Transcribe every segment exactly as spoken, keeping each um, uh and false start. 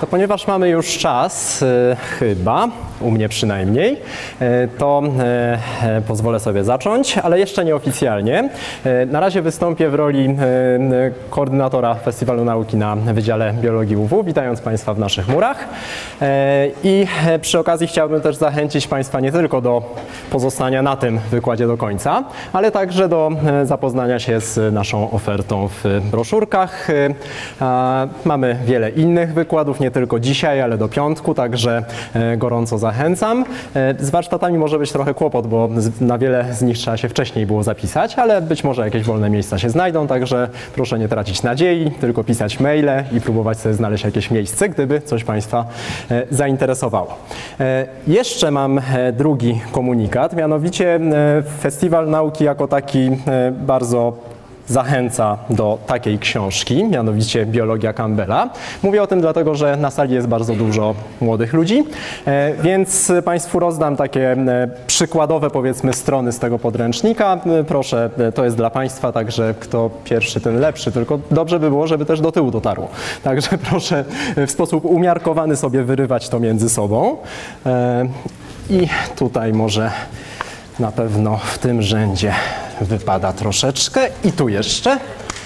To ponieważ mamy już czas, e, chyba, u mnie przynajmniej, e, to e, pozwolę sobie zacząć, ale jeszcze nieoficjalnie. E, na razie wystąpię w roli e, koordynatora Festiwalu Nauki na Wydziale Biologii U W, witając Państwa w naszych murach. E, I przy okazji chciałbym też zachęcić Państwa nie tylko do pozostania na tym wykładzie do końca, ale także do e, zapoznania się z naszą ofertą w broszurkach. E, mamy wiele innych wykładów, nie tylko dzisiaj, ale do piątku, także e, gorąco zachęcam. E, z warsztatami może być trochę kłopot, bo z, na wiele z nich trzeba się wcześniej było zapisać, ale być może jakieś wolne miejsca się znajdą, także proszę nie tracić nadziei, tylko pisać maile i próbować sobie znaleźć jakieś miejsce, gdyby coś Państwa e, zainteresowało. E, jeszcze mam e, drugi komunikat, mianowicie e, Festiwal Nauki jako taki e, bardzo zachęca do takiej książki, mianowicie Biologia Campbella. Mówię o tym dlatego, że na sali jest bardzo dużo młodych ludzi, e, więc Państwu rozdam takie e, przykładowe, powiedzmy, strony z tego podręcznika. E, proszę, e, to jest dla Państwa, także kto pierwszy, ten lepszy, tylko dobrze by było, żeby też do tyłu dotarło. Także proszę w sposób umiarkowany sobie wyrywać to między sobą. E, I tutaj może na pewno w tym rzędzie wypada troszeczkę i tu jeszcze.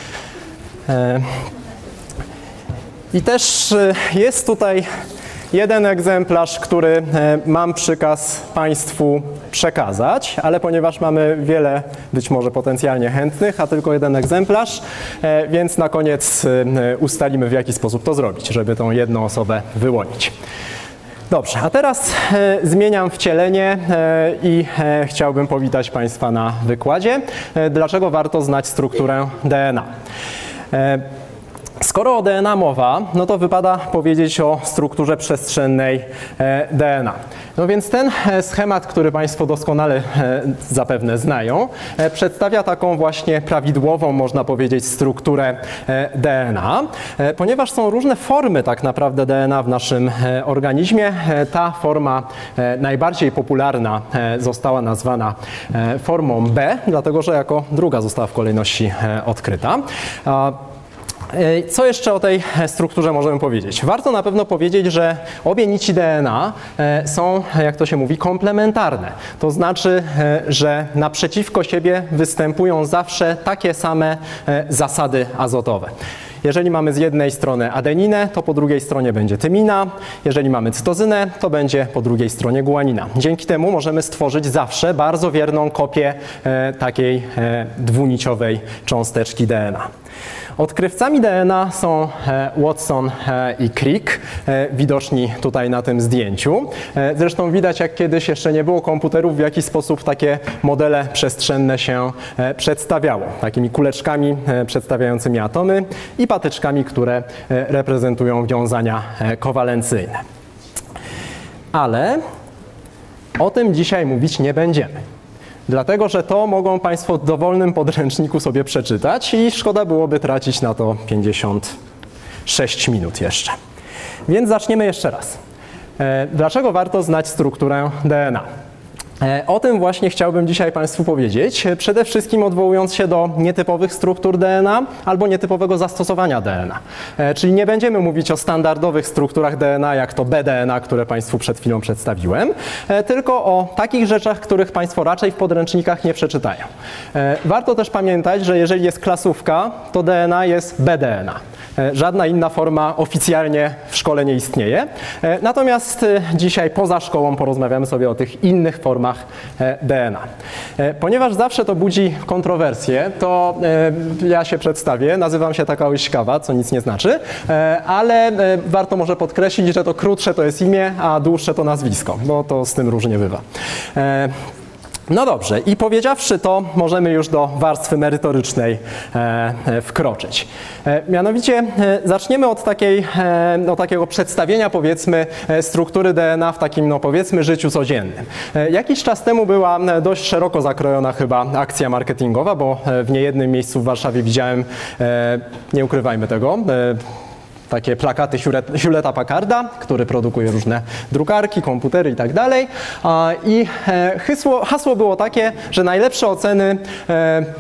I też jest tutaj jeden egzemplarz, który mam przykaz Państwu przekazać, ale ponieważ mamy wiele być może potencjalnie chętnych, a tylko jeden egzemplarz, więc na koniec ustalimy, w jaki sposób to zrobić, żeby tą jedną osobę wyłonić. Dobrze, a teraz e, zmieniam wcielenie e, i e, chciałbym powitać Państwa na wykładzie. E, dlaczego warto znać strukturę D N A? E, Skoro o D N A mowa, no to wypada powiedzieć o strukturze przestrzennej e, D N A. No więc ten schemat, który Państwo doskonale e, zapewne znają, e, przedstawia taką właśnie prawidłową, można powiedzieć, strukturę e, D N A. E, ponieważ są różne formy tak naprawdę D N A w naszym e, organizmie, e, ta forma e, najbardziej popularna e, została nazwana e, formą B, dlatego że jako druga została w kolejności e, odkryta. A, Co jeszcze o tej strukturze możemy powiedzieć? Warto na pewno powiedzieć, że obie nici D N A są, jak to się mówi, komplementarne. To znaczy, że naprzeciwko siebie występują zawsze takie same zasady azotowe. Jeżeli mamy z jednej strony adeninę, to po drugiej stronie będzie tymina. Jeżeli mamy cytozynę, to będzie po drugiej stronie guanina. Dzięki temu możemy stworzyć zawsze bardzo wierną kopię e, takiej e, dwuniciowej cząsteczki D N A. Odkrywcami D N A są Watson i Crick, widoczni tutaj na tym zdjęciu. Zresztą widać, jak kiedyś jeszcze nie było komputerów, w jaki sposób takie modele przestrzenne się przedstawiało. Takimi kuleczkami przedstawiającymi atomy i patyczkami, które reprezentują wiązania kowalencyjne. Ale o tym dzisiaj mówić nie będziemy. Dlatego, że to mogą Państwo w dowolnym podręczniku sobie przeczytać i szkoda byłoby tracić na to pięćdziesiąt sześć minut jeszcze. Więc zaczniemy jeszcze raz. Dlaczego warto znać strukturę D N A? O tym właśnie chciałbym dzisiaj Państwu powiedzieć, przede wszystkim odwołując się do nietypowych struktur D N A albo nietypowego zastosowania D N A. Czyli nie będziemy mówić o standardowych strukturach D N A, jak to B D N A, które Państwu przed chwilą przedstawiłem, tylko o takich rzeczach, których Państwo raczej w podręcznikach nie przeczytają. Warto też pamiętać, że jeżeli jest klasówka, to D N A jest B D N A. Żadna inna forma oficjalnie w szkole nie istnieje. Natomiast dzisiaj poza szkołą porozmawiamy sobie o tych innych formach D N A. Ponieważ zawsze to budzi kontrowersje, to ja się przedstawię. Nazywam się Takao, co nic nie znaczy, ale warto może podkreślić, że to krótsze to jest imię, a dłuższe to nazwisko, bo to z tym różnie bywa. No dobrze, i powiedziawszy to, możemy już do warstwy merytorycznej e, wkroczyć. E, mianowicie e, zaczniemy od takiej, e, no, takiego przedstawienia, powiedzmy, e, struktury D N A w takim, no powiedzmy, życiu codziennym. E, jakiś czas temu była dość szeroko zakrojona chyba akcja marketingowa, bo w niejednym miejscu w Warszawie widziałem, e, nie ukrywajmy tego, e, takie plakaty Hewletta Packarda, który produkuje różne drukarki, komputery i tak dalej. I hasło, hasło było takie, że najlepsze oceny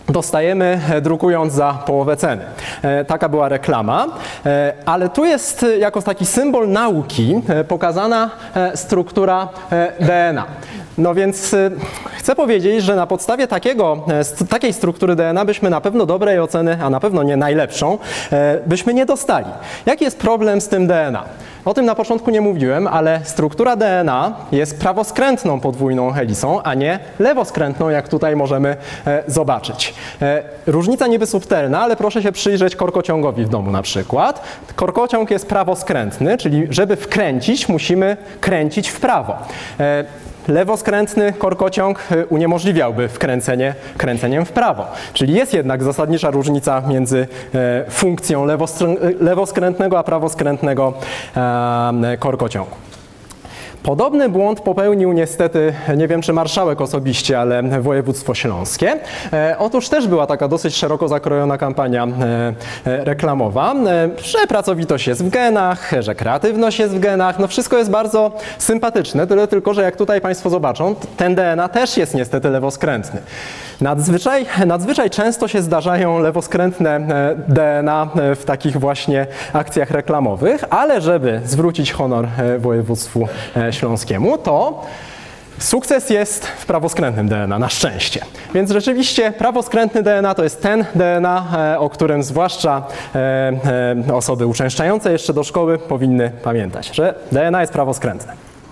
dostajemy drukując za połowę ceny. Taka była reklama, ale tu jest jako taki symbol nauki pokazana struktura D N A. No więc chcę powiedzieć, że na podstawie takiego, takiej struktury D N A byśmy na pewno dobrej oceny, a na pewno nie najlepszą, byśmy nie dostali. Jaki jest problem z tym D N A? O tym na początku nie mówiłem, ale struktura D N A jest prawoskrętną podwójną helisą, a nie lewoskrętną, jak tutaj możemy zobaczyć. Różnica niby subtelna, ale proszę się przyjrzeć korkociągowi w domu na przykład. Korkociąg jest prawoskrętny, czyli żeby wkręcić, musimy kręcić w prawo. Lewoskrętny korkociąg uniemożliwiałby wkręcenie kręceniem w prawo. Czyli jest jednak zasadnicza różnica między funkcją lewoskrętnego a prawoskrętnego korkociągu. Podobny błąd popełnił niestety, nie wiem czy marszałek osobiście, ale województwo śląskie. E, otóż też była taka dosyć szeroko zakrojona kampania e, reklamowa, e, że pracowitość jest w genach, że kreatywność jest w genach, no wszystko jest bardzo sympatyczne, tyle tylko, że jak tutaj Państwo zobaczą, ten D N A też jest niestety lewoskrętny. Nadzwyczaj, nadzwyczaj często się zdarzają lewoskrętne D N A w takich właśnie akcjach reklamowych, ale żeby zwrócić honor województwu śląskiemu, to sukces jest w prawoskrętnym D N A, na szczęście. Więc rzeczywiście prawoskrętny D N A to jest ten D N A, o którym zwłaszcza osoby uczęszczające jeszcze do szkoły powinny pamiętać, że D N A jest prawoskrętne.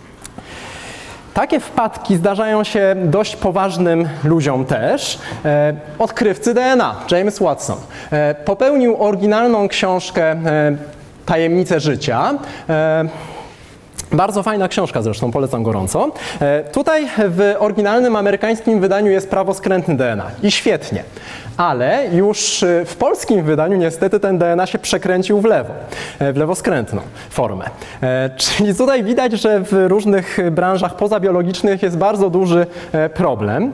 Takie wpadki zdarzają się dość poważnym ludziom też. E, odkrywcy D N A, James Watson, e, popełnił oryginalną książkę e, Tajemnice życia. E, Bardzo fajna książka zresztą, polecam gorąco. E, tutaj w oryginalnym amerykańskim wydaniu jest prawoskrętny D N A i świetnie, ale już w polskim wydaniu niestety ten D N A się przekręcił w lewo, w lewoskrętną formę. E, czyli tutaj widać, że w różnych branżach pozabiologicznych jest bardzo duży problem.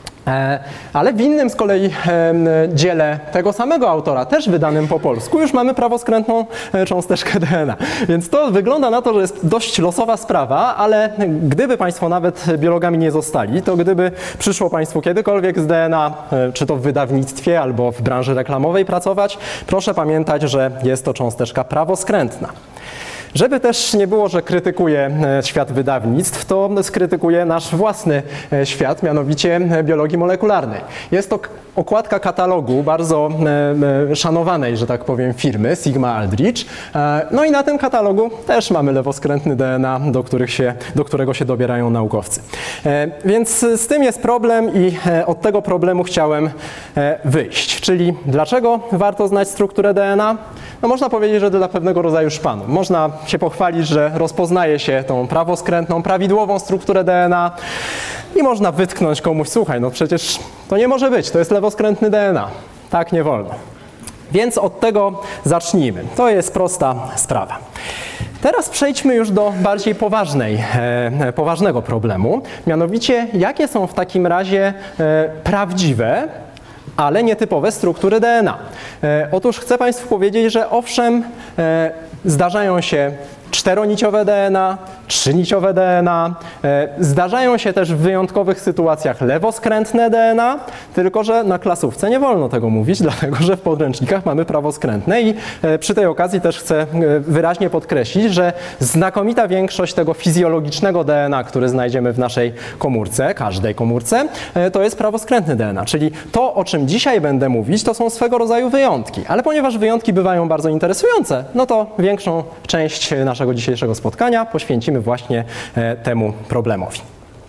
Ale w innym z kolei dziele tego samego autora, też wydanym po polsku, już mamy prawoskrętną cząsteczkę D N A. Więc to wygląda na to, że jest dość losowa sprawa, ale gdyby Państwo nawet biologami nie zostali, to gdyby przyszło Państwu kiedykolwiek z D N A, czy to w wydawnictwie albo w branży reklamowej pracować, proszę pamiętać, że jest to cząsteczka prawoskrętna. Żeby też nie było, że krytykuję świat wydawnictw, to skrytykuję nasz własny świat, mianowicie biologii molekularnej. Jest to okładka katalogu bardzo szanowanej, że tak powiem, firmy Sigma Aldrich. No i na tym katalogu też mamy lewoskrętny D N A, do, których się, do którego się dobierają naukowcy. Więc z tym jest problem i od tego problemu chciałem wyjść. Czyli dlaczego warto znać strukturę D N A? No można powiedzieć, że dla pewnego rodzaju szpanu. Można się pochwalić, że rozpoznaje się tą prawoskrętną, prawidłową strukturę D N A i można wytknąć komuś, słuchaj, no przecież to nie może być, to jest lewoskrętny D N A. Tak nie wolno. Więc od tego zacznijmy. To jest prosta sprawa. Teraz przejdźmy już do bardziej poważnej, e, poważnego problemu, mianowicie jakie są w takim razie e, prawdziwe, ale nietypowe struktury D N A. E, otóż chcę Państwu powiedzieć, że owszem, e, zdarzają się czteroniciowe D N A, trzyniciowe D N A. E, zdarzają się też w wyjątkowych sytuacjach lewoskrętne D N A, tylko że na klasówce nie wolno tego mówić, dlatego że w podręcznikach mamy prawoskrętne i e, przy tej okazji też chcę e, wyraźnie podkreślić, że znakomita większość tego fizjologicznego D N A, który znajdziemy w naszej komórce, każdej komórce, e, to jest prawoskrętny D N A, czyli to, o czym dzisiaj będę mówić, to są swego rodzaju wyjątki, ale ponieważ wyjątki bywają bardzo interesujące, no to większą część naszego dzisiejszego spotkania poświęcimy właśnie temu problemowi.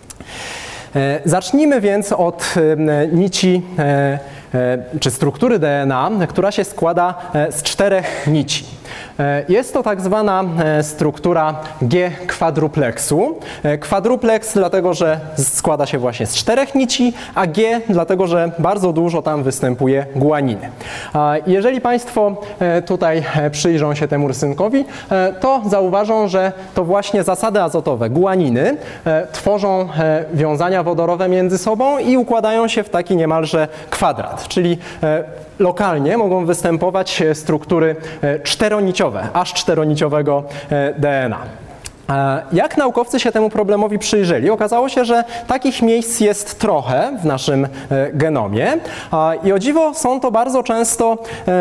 Zacznijmy więc od nici czy struktury D N A, która się składa z czterech nici. Jest to tak zwana struktura G-kwadrupleksu. Kwadrupleks dlatego, że składa się właśnie z czterech nici, a G dlatego, że bardzo dużo tam występuje guaniny. Jeżeli Państwo tutaj przyjrzą się temu rysunkowi, to zauważą, że to właśnie zasady azotowe, guaniny, tworzą wiązania wodorowe między sobą i układają się w taki niemalże kwadrat, czyli lokalnie mogą występować struktury czteroniciowe, aż czteroniciowego D N A. Jak naukowcy się temu problemowi przyjrzeli? Okazało się, że takich miejsc jest trochę w naszym genomie i o dziwo są to bardzo często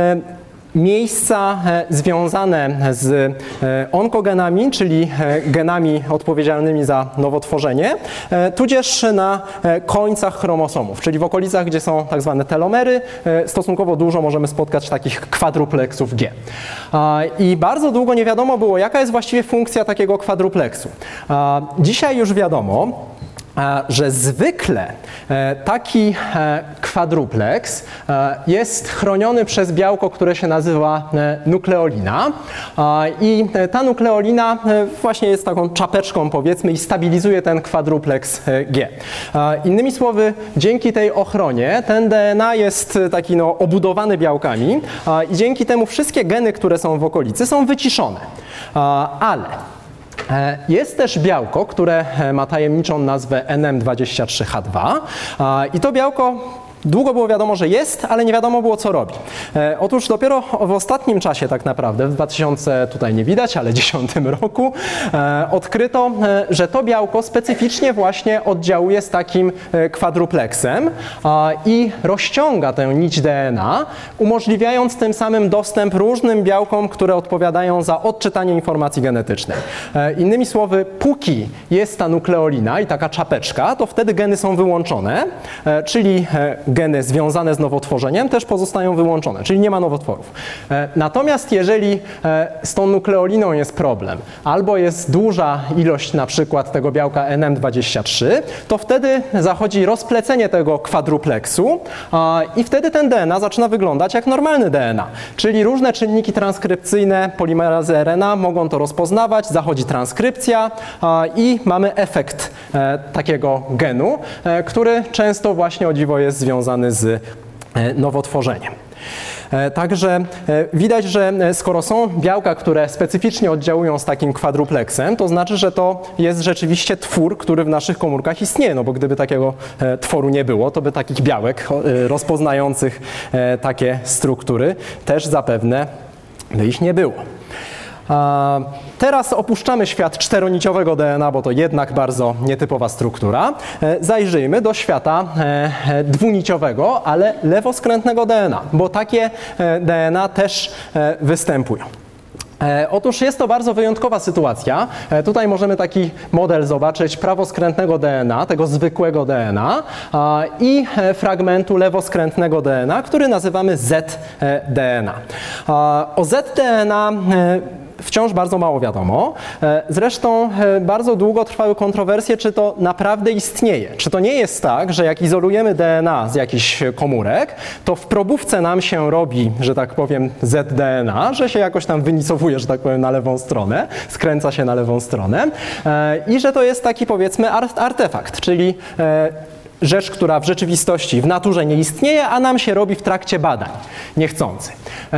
miejsca związane z onkogenami, czyli genami odpowiedzialnymi za nowotworzenie, tudzież na końcach chromosomów, czyli w okolicach, gdzie są tak zwane telomery, stosunkowo dużo możemy spotkać takich kwadrupleksów G. I bardzo długo nie wiadomo było, jaka jest właściwie funkcja takiego kwadrupleksu. Dzisiaj już wiadomo, że zwykle taki kwadrupleks jest chroniony przez białko, które się nazywa nukleolina i ta nukleolina właśnie jest taką czapeczką, powiedzmy, i stabilizuje ten kwadrupleks G. Innymi słowy, dzięki tej ochronie ten D N A jest taki no, obudowany białkami i dzięki temu wszystkie geny, które są w okolicy, są wyciszone. Ale jest też białko, które ma tajemniczą nazwę N M dwadzieścia trzy H dwa i to białko długo było wiadomo, że jest, ale nie wiadomo było, co robi. E, otóż dopiero w ostatnim czasie tak naprawdę, w dwa tysiące, tutaj nie widać, ale dziesiątym roku, e, odkryto, e, że to białko specyficznie właśnie oddziałuje z takim e, kwadrupleksem e, i rozciąga tę nić D N A, umożliwiając tym samym dostęp różnym białkom, które odpowiadają za odczytanie informacji genetycznej. E, innymi słowy, póki jest ta nukleolina i taka czapeczka, to wtedy geny są wyłączone, e, czyli e, geny związane z nowotworzeniem też pozostają wyłączone, czyli nie ma nowotworów. Natomiast jeżeli z tą nukleoliną jest problem, albo jest duża ilość na przykład tego białka N M dwadzieścia trzy, to wtedy zachodzi rozplecenie tego kwadrupleksu i wtedy ten D N A zaczyna wyglądać jak normalny D N A, czyli różne czynniki transkrypcyjne polimerazy R N A mogą to rozpoznawać, zachodzi transkrypcja i mamy efekt takiego genu, który często właśnie o dziwo jest związany z nowotworzeniem. Także widać, że skoro są białka, które specyficznie oddziałują z takim kwadrupleksem, to znaczy, że to jest rzeczywiście twór, który w naszych komórkach istnieje, no bo gdyby takiego tworu nie było, to by takich białek rozpoznających takie struktury też zapewne by ich nie było. Teraz opuszczamy świat czteroniciowego D N A, bo to jednak bardzo nietypowa struktura. Zajrzyjmy do świata dwuniciowego, ale lewoskrętnego D N A, bo takie D N A też występują. Otóż jest to bardzo wyjątkowa sytuacja. Tutaj możemy taki model zobaczyć prawoskrętnego D N A, tego zwykłego D N A i fragmentu lewoskrętnego D N A, który nazywamy Z D N A. O Z D N A wciąż bardzo mało wiadomo. Zresztą bardzo długo trwały kontrowersje, czy to naprawdę istnieje. Czy to nie jest tak, że jak izolujemy D N A z jakichś komórek, to w probówce nam się robi, że tak powiem, Z D N A, że się jakoś tam wynicowuje, że tak powiem, na lewą stronę, skręca się na lewą stronę i że to jest taki, powiedzmy, artefakt, czyli rzecz, która w rzeczywistości, w naturze nie istnieje, a nam się robi w trakcie badań niechcący.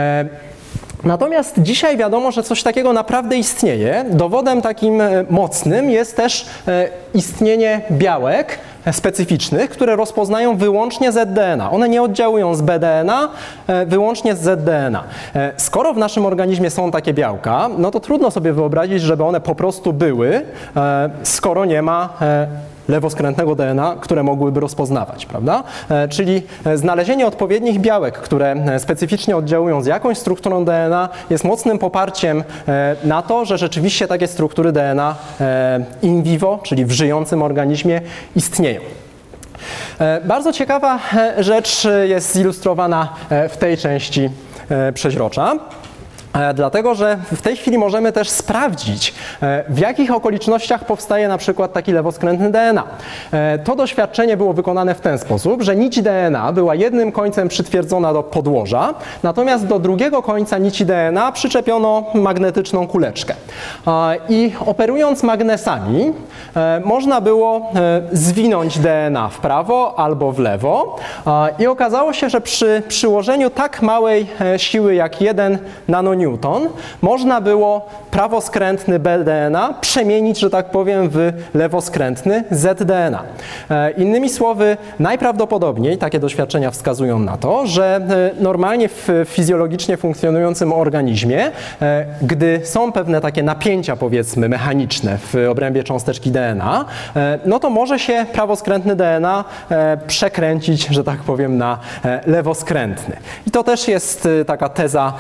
Natomiast dzisiaj wiadomo, że coś takiego naprawdę istnieje. Dowodem takim mocnym jest też istnienie białek specyficznych, które rozpoznają wyłącznie Z D N A. One nie oddziałują z B D N A, wyłącznie z Z D N A. Skoro w naszym organizmie są takie białka, no to trudno sobie wyobrazić, żeby one po prostu były, skoro nie ma lewoskrętnego D N A, które mogłyby rozpoznawać, prawda? Czyli znalezienie odpowiednich białek, które specyficznie oddziałują z jakąś strukturą D N A, jest mocnym poparciem na to, że rzeczywiście takie struktury D N A in vivo, czyli w żyjącym organizmie, istnieją. Bardzo ciekawa rzecz jest zilustrowana w tej części przeźrocza. Dlatego, że w tej chwili możemy też sprawdzić, w jakich okolicznościach powstaje na przykład taki lewoskrętny D N A. To doświadczenie było wykonane w ten sposób, że nić D N A była jednym końcem przytwierdzona do podłoża, natomiast do drugiego końca nici D N A przyczepiono magnetyczną kuleczkę. I operując magnesami, można było zwinąć D N A w prawo albo w lewo i okazało się, że przy przyłożeniu tak małej siły jak jeden nanonewton kilonewton, można było prawoskrętny B D N A przemienić, że tak powiem, w lewoskrętny Z D N A. Innymi słowy, najprawdopodobniej takie doświadczenia wskazują na to, że normalnie w fizjologicznie funkcjonującym organizmie, gdy są pewne takie napięcia, powiedzmy, mechaniczne w obrębie cząsteczki D N A, no to może się prawoskrętny D N A przekręcić, że tak powiem, na lewoskrętny. I to też jest taka teza,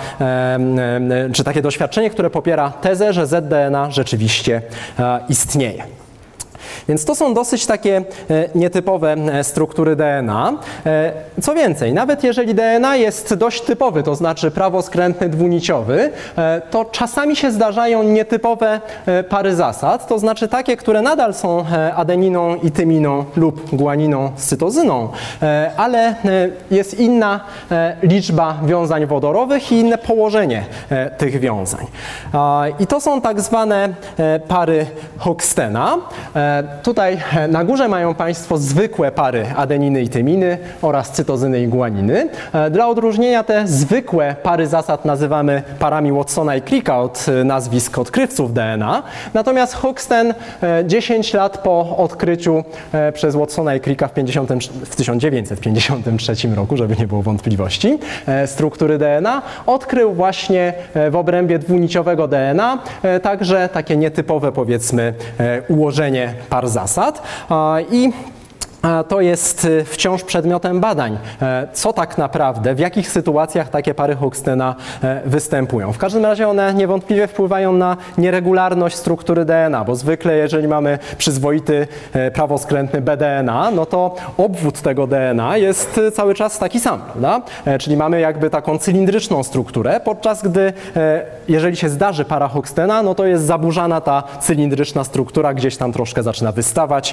czy takie doświadczenie, które popiera tezę, że Z D N A rzeczywiście istnieje. Więc to są dosyć takie nietypowe struktury D N A. Co więcej, nawet jeżeli D N A jest dość typowy, to znaczy prawoskrętny, dwuniciowy, to czasami się zdarzają nietypowe pary zasad, to znaczy takie, które nadal są adeniną i tyminą lub guaniną z cytozyną, ale jest inna liczba wiązań wodorowych i inne położenie tych wiązań. I to są tak zwane pary Hoxtena. Tutaj na górze mają Państwo zwykłe pary adeniny i tyminy oraz cytozyny i guaniny. Dla odróżnienia te zwykłe pary zasad nazywamy parami Watsona i Cricka od nazwisk odkrywców D N A. Natomiast Hoxten dziesięć lat po odkryciu przez Watsona i Cricka w, w tysiąc dziewięćset pięćdziesiątym trzecim roku, żeby nie było wątpliwości, struktury D N A, odkrył właśnie w obrębie dwuniciowego D N A także takie nietypowe, powiedzmy, ułożenie par zasad i to jest wciąż przedmiotem badań, co tak naprawdę, w jakich sytuacjach takie pary Hoxtena występują. W każdym razie one niewątpliwie wpływają na nieregularność struktury D N A, bo zwykle jeżeli mamy przyzwoity prawoskrętny B D N A, no to obwód tego D N A jest cały czas taki sam, prawda? Czyli mamy jakby taką cylindryczną strukturę, podczas gdy jeżeli się zdarzy para Hoxtena, no to jest zaburzana ta cylindryczna struktura, gdzieś tam troszkę zaczyna wystawać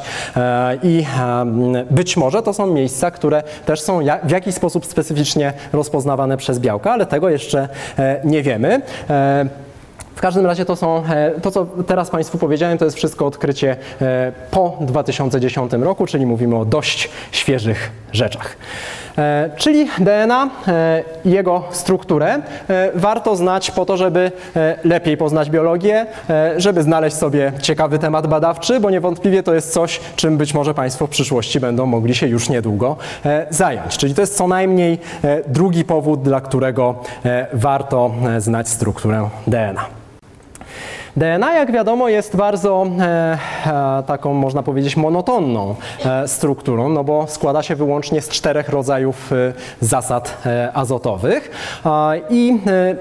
i być może to są miejsca, które też są w jakiś sposób specyficznie rozpoznawane przez białka, ale tego jeszcze nie wiemy. W każdym razie to są, to co teraz Państwu powiedziałem, to jest wszystko odkrycie po dwa tysiące dziesiątym roku, czyli mówimy o dość świeżych rzeczach. Czyli D N A i jego strukturę warto znać po to, żeby lepiej poznać biologię, żeby znaleźć sobie ciekawy temat badawczy, bo niewątpliwie to jest coś, czym być może Państwo w przyszłości będą mogli się już niedługo zająć. Czyli to jest co najmniej drugi powód, dla którego warto znać strukturę D N A. D N A, jak wiadomo, jest bardzo e, e, taką, można powiedzieć, monotonną e, strukturą, no bo składa się wyłącznie z czterech rodzajów e, zasad e, azotowych. E, I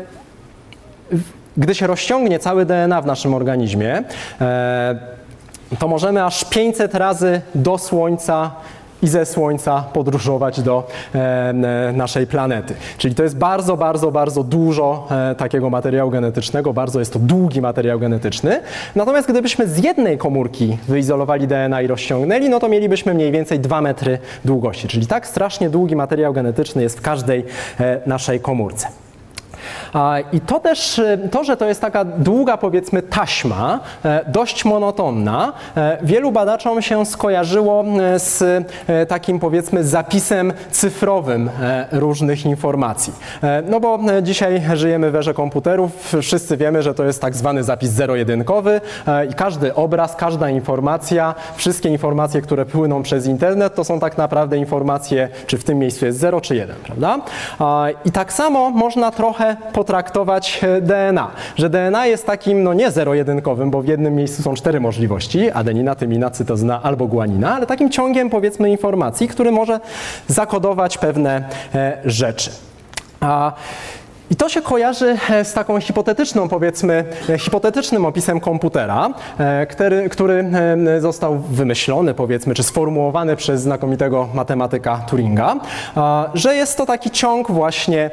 e, gdy się rozciągnie cały D N A w naszym organizmie, e, to możemy aż pięćset razy do Słońca i ze Słońca podróżować do e, naszej planety. Czyli to jest bardzo, bardzo, bardzo dużo e, takiego materiału genetycznego, bardzo jest to długi materiał genetyczny. Natomiast gdybyśmy z jednej komórki wyizolowali D N A i rozciągnęli, no to mielibyśmy mniej więcej dwa metry długości. Czyli tak strasznie długi materiał genetyczny jest w każdej e, naszej komórce. I to też, to, że to jest taka długa, powiedzmy, taśma, dość monotonna, wielu badaczom się skojarzyło z takim, powiedzmy, zapisem cyfrowym różnych informacji. No bo dzisiaj żyjemy w erze komputerów, wszyscy wiemy, że to jest tak zwany zapis zero-jedynkowy i każdy obraz, każda informacja, wszystkie informacje, które płyną przez internet, to są tak naprawdę informacje, czy w tym miejscu jest zero, czy jeden, prawda? I tak samo można trochę potraktować D N A, że D N A jest takim, no nie zero-jedynkowym, bo w jednym miejscu są cztery możliwości, adenina, tymina, cytozyna albo guanina, ale takim ciągiem, powiedzmy, informacji, który może zakodować pewne e, rzeczy. A I to się kojarzy z taką hipotetyczną, powiedzmy, hipotetycznym opisem komputera, który, który został wymyślony, powiedzmy, czy sformułowany przez znakomitego matematyka Turinga, że jest to taki ciąg właśnie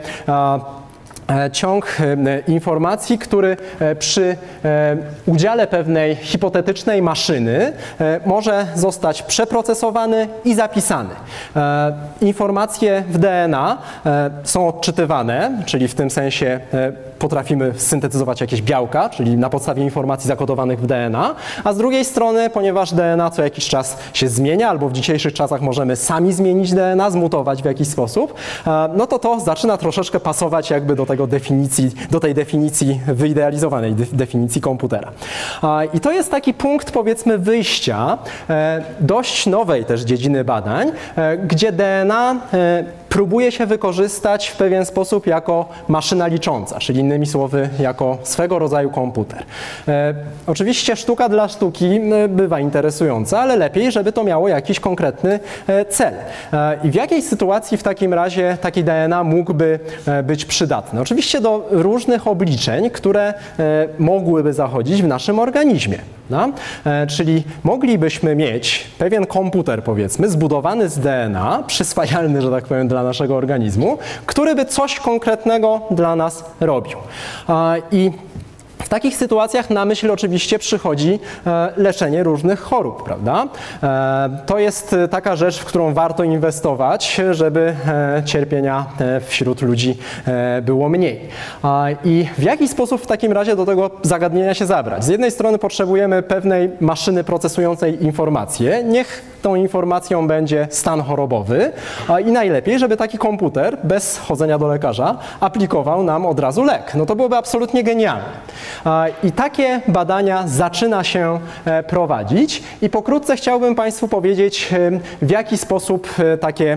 ciąg informacji, który przy udziale pewnej hipotetycznej maszyny może zostać przeprocesowany i zapisany. Informacje w D N A są odczytywane, czyli w tym sensie potrafimy syntetyzować jakieś białka, czyli na podstawie informacji zakodowanych w D N A, a z drugiej strony, ponieważ D N A co jakiś czas się zmienia, albo w dzisiejszych czasach możemy sami zmienić D N A, zmutować w jakiś sposób, no to to zaczyna troszeczkę pasować jakby do tego tego definicji, do tej definicji, wyidealizowanej definicji komputera. I to jest taki punkt, powiedzmy, wyjścia dość nowej też dziedziny badań, gdzie D N A próbuje się wykorzystać w pewien sposób jako maszyna licząca, czyli innymi słowy jako swego rodzaju komputer. E, oczywiście sztuka dla sztuki bywa interesująca, ale lepiej, żeby to miało jakiś konkretny e, cel. E, I w jakiej sytuacji w takim razie taki D N A mógłby e, być przydatny? Oczywiście do różnych obliczeń, które e, mogłyby zachodzić w naszym organizmie. No? E, czyli moglibyśmy mieć pewien komputer, powiedzmy, zbudowany z D N A, przyswajalny, że tak powiem, dla naszego organizmu, który by coś konkretnego dla nas robił. E, I w takich sytuacjach na myśl oczywiście przychodzi e, leczenie różnych chorób, prawda? E, to jest taka rzecz, w którą warto inwestować, żeby e, cierpienia e, wśród ludzi e, było mniej. E, I w jaki sposób w takim razie do tego zagadnienia się zabrać? Z jednej strony potrzebujemy pewnej maszyny procesującej informacje. Niech tą informacją będzie stan chorobowy e, i najlepiej, żeby taki komputer bez chodzenia do lekarza aplikował nam od razu lek. No to byłoby absolutnie genialne. I takie badania zaczyna się prowadzić i pokrótce chciałbym Państwu powiedzieć, w jaki sposób takie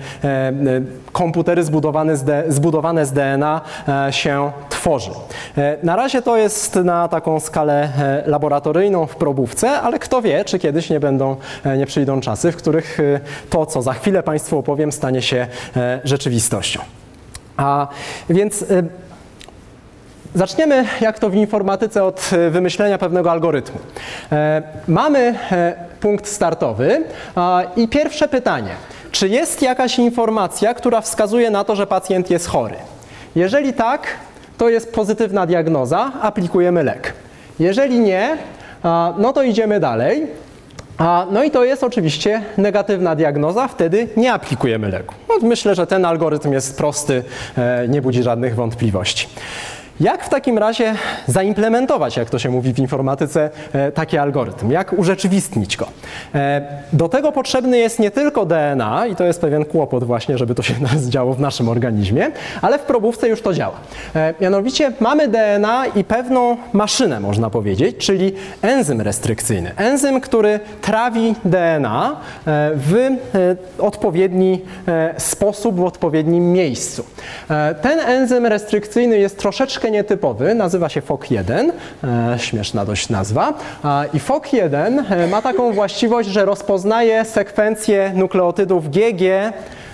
komputery zbudowane z, D, zbudowane z D N A się tworzy. Na razie to jest na taką skalę laboratoryjną w probówce, ale kto wie, czy kiedyś nie będą, nie przyjdą czasy, w których to, co za chwilę Państwu opowiem, stanie się rzeczywistością. A więc zaczniemy, jak to w informatyce, od wymyślenia pewnego algorytmu. E, mamy e, punkt startowy a, i pierwsze pytanie. Czy jest jakaś informacja, która wskazuje na to, że pacjent jest chory? Jeżeli tak, to jest pozytywna diagnoza, aplikujemy lek. Jeżeli nie, a, no to idziemy dalej. A, no i to jest oczywiście negatywna diagnoza, wtedy nie aplikujemy leku. No, myślę, że ten algorytm jest prosty, e, nie budzi żadnych wątpliwości. Jak w takim razie zaimplementować, jak to się mówi w informatyce, taki algorytm? Jak urzeczywistnić go? Do tego potrzebny jest nie tylko D N A, i to jest pewien kłopot właśnie, żeby to się działo w naszym organizmie, ale w probówce już to działa. Mianowicie mamy D N A i pewną maszynę, można powiedzieć, czyli enzym restrykcyjny. Enzym, który trawi D N A w odpowiedni sposób, w odpowiednim miejscu. Ten enzym restrykcyjny jest troszeczkę nietypowy, nazywa się F O K jeden, e, śmieszna dość nazwa. E, I F O K jeden e, ma taką właściwość, że rozpoznaje sekwencję nukleotydów G G, e,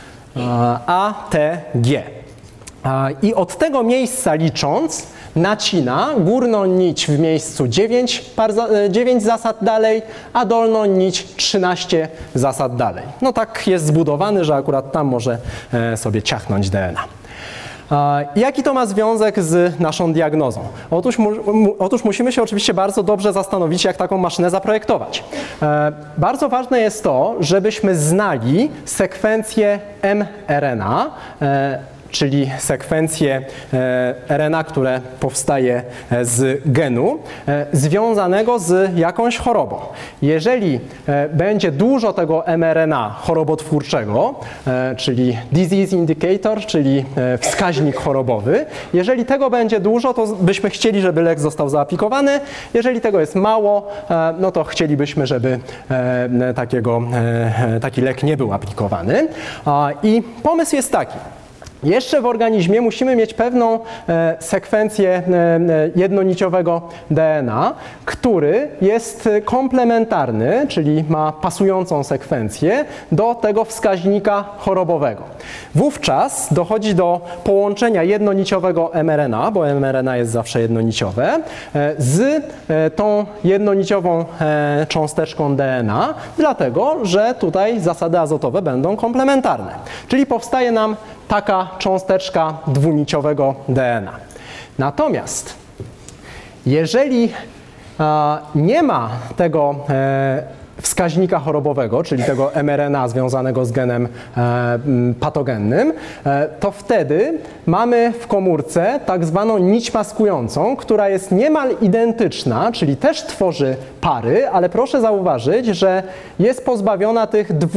A, T, G. E, I od tego miejsca licząc nacina górną nić w miejscu dziewięć, par, dziewięć zasad dalej, a dolną nić trzynaście zasad dalej. No tak jest zbudowany, że akurat tam może e, sobie ciachnąć D N A. Jaki to ma związek z naszą diagnozą? Otóż, mu, otóż musimy się oczywiście bardzo dobrze zastanowić, jak taką maszynę zaprojektować. E, bardzo ważne jest to, żebyśmy znali sekwencję mRNA, e, czyli sekwencję R N A, które powstaje z genu, związanego z jakąś chorobą. Jeżeli będzie dużo tego mRNA chorobotwórczego, czyli disease indicator, czyli wskaźnik chorobowy, jeżeli tego będzie dużo, to byśmy chcieli, żeby lek został zaaplikowany. Jeżeli tego jest mało, no to chcielibyśmy, żeby takiego, taki lek nie był aplikowany. I pomysł jest taki. Jeszcze w organizmie musimy mieć pewną e, sekwencję e, jednoniciowego D N A, który jest komplementarny, czyli ma pasującą sekwencję do tego wskaźnika chorobowego. Wówczas dochodzi do połączenia jednoniciowego mRNA, bo mRNA jest zawsze jednoniciowe, e, z e, tą jednoniciową e, cząsteczką D N A, dlatego że tutaj zasady azotowe będą komplementarne. Czyli powstaje nam taka cząsteczka dwuniciowego D N A. Natomiast jeżeli a, nie ma tego e, wskaźnika chorobowego, czyli tego mRNA związanego z genem e, patogennym, e, to wtedy mamy w komórce tak zwaną nić maskującą, która jest niemal identyczna, czyli też tworzy pary, ale proszę zauważyć, że jest pozbawiona tych dwóch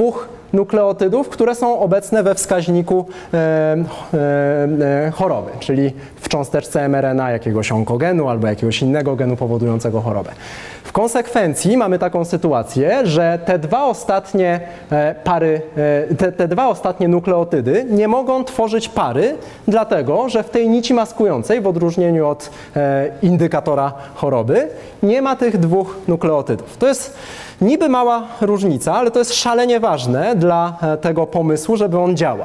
nukleotydów, które są obecne we wskaźniku e, e, e, choroby, czyli w cząsteczce em er en a jakiegoś onkogenu albo jakiegoś innego genu powodującego chorobę. W konsekwencji mamy taką sytuację, że te dwa ostatnie e, pary, e, te, te dwa ostatnie nukleotydy nie mogą tworzyć pary, dlatego że w tej nici maskującej, w odróżnieniu od e, indykatora choroby, nie ma tych dwóch nukleotydów. To jest niby mała różnica, ale to jest szalenie ważne dla tego pomysłu, żeby on działał.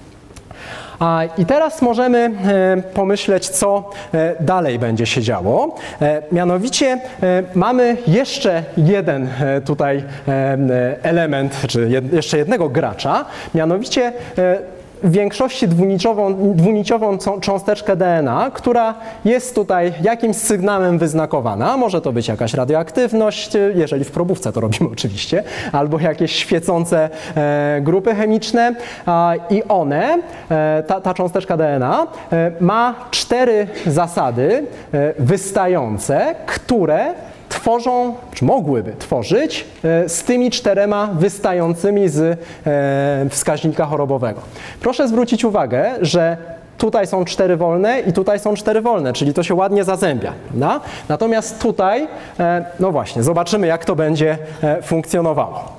I teraz możemy pomyśleć, co dalej będzie się działo. Mianowicie mamy jeszcze jeden tutaj element, czy jeszcze jednego gracza, mianowicie w większości dwuniciową, dwuniciową cząsteczkę D N A, która jest tutaj jakimś sygnałem wyznakowana. Może to być jakaś radioaktywność, jeżeli w probówce to robimy oczywiście, albo jakieś świecące e, grupy chemiczne a, i one, e, ta, ta cząsteczka D N A e, ma cztery zasady e, wystające, które tworzą, czy mogłyby tworzyć z tymi czterema wystającymi z wskaźnika chorobowego. Proszę zwrócić uwagę, że tutaj są cztery wolne i tutaj są cztery wolne, czyli to się ładnie zazębia. No? Natomiast tutaj, no właśnie, zobaczymy, jak to będzie funkcjonowało.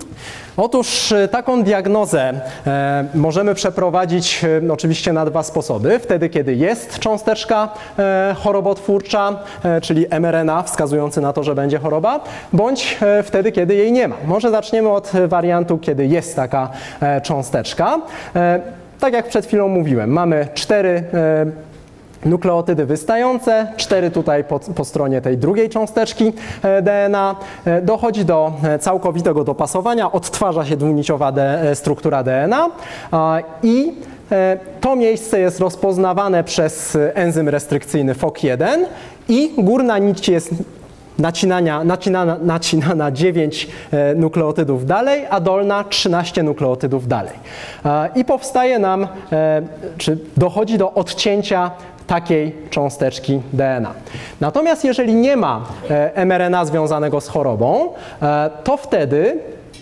Otóż taką diagnozę e, możemy przeprowadzić e, oczywiście na dwa sposoby. Wtedy, kiedy jest cząsteczka e, chorobotwórcza, e, czyli em er en a wskazujący na to, że będzie choroba, bądź e, wtedy, kiedy jej nie ma. Może zaczniemy od wariantu, kiedy jest taka e, cząsteczka. E, tak jak przed chwilą mówiłem, mamy cztery e, nukleotydy wystające, cztery tutaj po, po stronie tej drugiej cząsteczki D N A. Dochodzi do całkowitego dopasowania, odtwarza się dwuniciowa D, struktura D N A i to miejsce jest rozpoznawane przez enzym restrykcyjny F O K jeden i górna nić jest Nacinania, nacinana, nacinana dziewięć e, nukleotydów dalej, a dolna trzynaście nukleotydów dalej. E, I powstaje nam, e, czy dochodzi do odcięcia takiej cząsteczki D N A. Natomiast jeżeli nie ma e, em er en a związanego z chorobą, e, to wtedy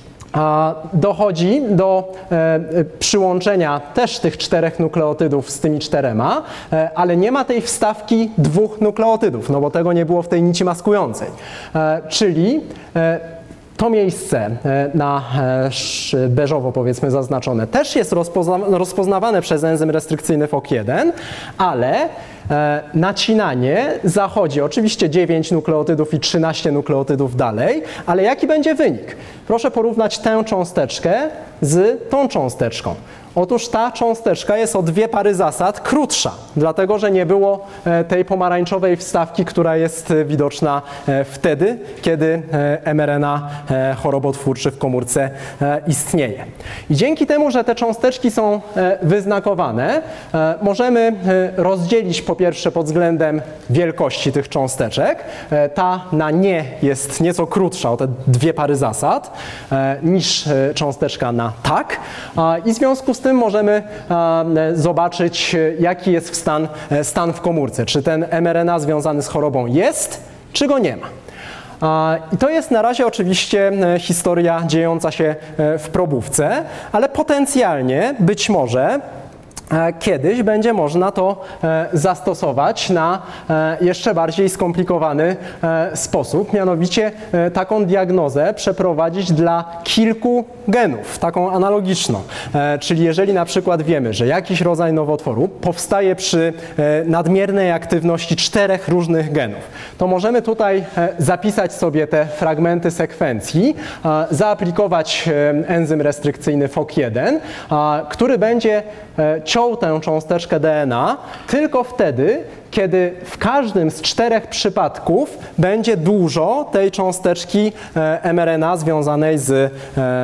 a dochodzi do e, przyłączenia też tych czterech nukleotydów z tymi czterema, e, ale nie ma tej wstawki dwóch nukleotydów, no bo tego nie było w tej nici maskującej. E, czyli e, to miejsce na beżowo powiedzmy zaznaczone też jest rozpozna rozpoznawane przez enzym restrykcyjny F O K jeden, ale e, nacinanie zachodzi oczywiście dziewięć nukleotydów i trzynaście nukleotydów dalej, ale jaki będzie wynik? Proszę porównać tę cząsteczkę z tą cząsteczką. Otóż ta cząsteczka jest o dwie pary zasad krótsza, dlatego że nie było tej pomarańczowej wstawki, która jest widoczna wtedy, kiedy em er en a chorobotwórczy w komórce istnieje. I dzięki temu, że te cząsteczki są wyznakowane, możemy rozdzielić po pierwsze pod względem wielkości tych cząsteczek. Ta na nie jest nieco krótsza o te dwie pary zasad niż cząsteczka na tak i w związku z tym możemy zobaczyć, jaki jest stan, stan w komórce. Czy ten em er en a związany z chorobą jest, czy go nie ma. I to jest na razie oczywiście historia dziejąca się w probówce, ale potencjalnie być może kiedyś będzie można to zastosować na jeszcze bardziej skomplikowany sposób, mianowicie taką diagnozę przeprowadzić dla kilku genów, taką analogiczną. Czyli jeżeli na przykład wiemy, że jakiś rodzaj nowotworu powstaje przy nadmiernej aktywności czterech różnych genów, to możemy tutaj zapisać sobie te fragmenty sekwencji, zaaplikować enzym restrykcyjny F O K jeden, który będzie ciął tę cząsteczkę D N A tylko wtedy, kiedy w każdym z czterech przypadków będzie dużo tej cząsteczki em er en a związanej z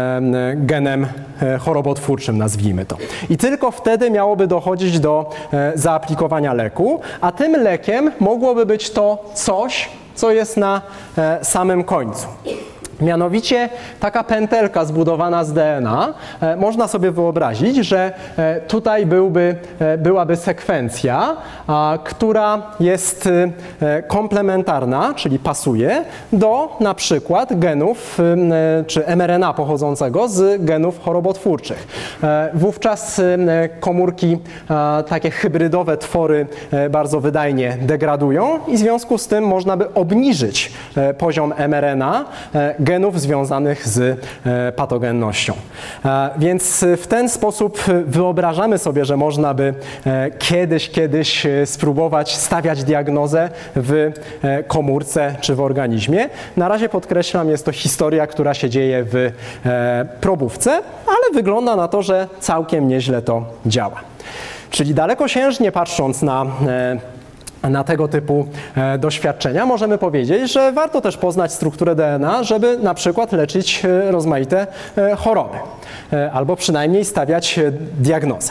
genem chorobotwórczym, nazwijmy to. I tylko wtedy miałoby dochodzić do zaaplikowania leku, a tym lekiem mogłoby być to coś, co jest na samym końcu. Mianowicie taka pętelka zbudowana z D N A, e, można sobie wyobrazić, że e, tutaj byłby, e, byłaby sekwencja, a, która jest e, komplementarna, czyli pasuje do na przykład genów e, czy M R N A pochodzącego z genów chorobotwórczych. E, wówczas e, komórki, e, takie hybrydowe twory e, bardzo wydajnie degradują i w związku z tym można by obniżyć e, poziom M R N A e, genów związanych z patogennością. Więc w ten sposób wyobrażamy sobie, że można by kiedyś, kiedyś spróbować stawiać diagnozę w komórce czy w organizmie. Na razie podkreślam, jest to historia, która się dzieje w probówce, ale wygląda na to, że całkiem nieźle to działa. Czyli dalekosiężnie patrząc na Na tego typu e, doświadczenia, możemy powiedzieć, że warto też poznać strukturę D N A, żeby na przykład leczyć e, rozmaite e, choroby, e, albo przynajmniej stawiać e, diagnozę.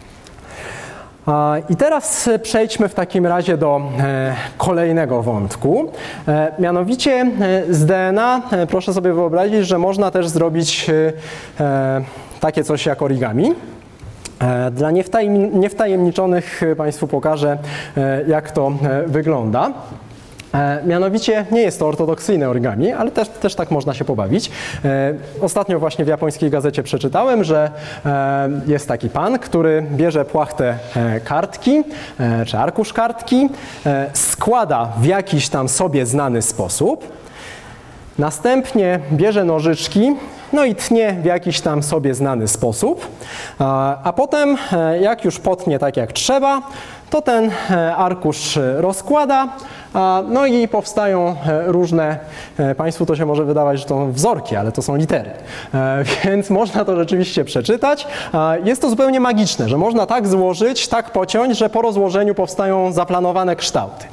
I teraz przejdźmy w takim razie do e, kolejnego wątku. E, mianowicie e, z D N A e, proszę sobie wyobrazić, że można też zrobić e, takie coś jak origami. Dla niewtajemniczonych Państwu pokażę, jak to wygląda. Mianowicie nie jest to ortodoksyjne origami, ale też, też tak można się pobawić. Ostatnio właśnie w japońskiej gazecie przeczytałem, że jest taki pan, który bierze płachtę kartki, czy arkusz kartki, składa w jakiś tam sobie znany sposób, następnie bierze nożyczki, no i tnie w jakiś tam sobie znany sposób, a potem jak już potnie tak jak trzeba, to ten arkusz rozkłada, no i powstają różne, Państwu to się może wydawać, że to są wzorki, ale to są litery, więc można to rzeczywiście przeczytać. Jest to zupełnie magiczne, że można tak złożyć, tak pociąć, że po rozłożeniu powstają zaplanowane kształty.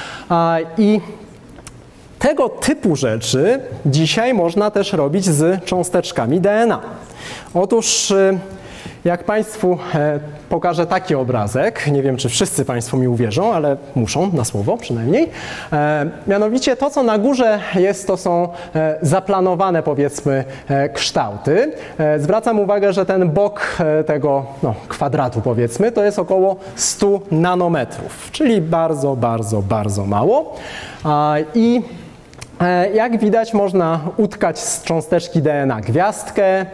I tego typu rzeczy dzisiaj można też robić z cząsteczkami D N A. Otóż jak Państwu pokażę taki obrazek, nie wiem, czy wszyscy Państwo mi uwierzą, ale muszą, na słowo przynajmniej. Mianowicie to, co na górze jest, to są zaplanowane, powiedzmy, kształty. Zwracam uwagę, że ten bok tego no, kwadratu, powiedzmy, to jest około stu nanometrów, czyli bardzo, bardzo, bardzo mało. I jak widać, można utkać z cząsteczki D N A gwiazdkę,